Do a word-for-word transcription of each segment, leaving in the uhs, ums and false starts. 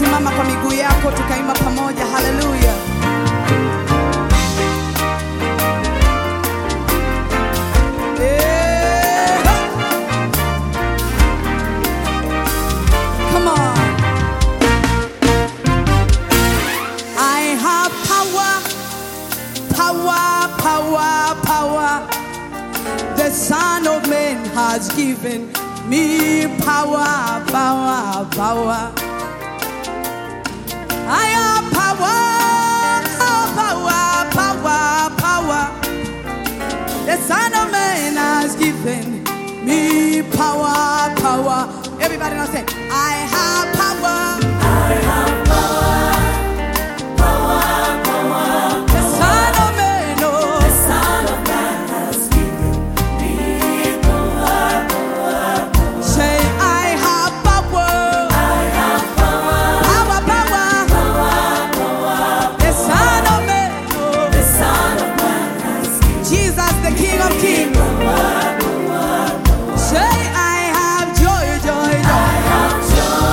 Simama kwa miguu yako tukaimba pamoja. Hallelujah. Yeah. Come on. I have power, power, power, power. The Son of Man has given me power, power, power. I have power, power, power, power. The Son of Man has given me power, power. Everybody now say, I have power. I have power, power, power. The Son of Man, oh. The Son of Man has given me power, power, power. Say, I have power. I have power. Power, power. Power, power. The Son of Man, oh. The Son of Man has given Jesus, the King of Kings. Power, power, power. Say, I have joy, joy, joy. I have joy.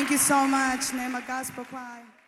Thank you so much, Neema Gospel Choir.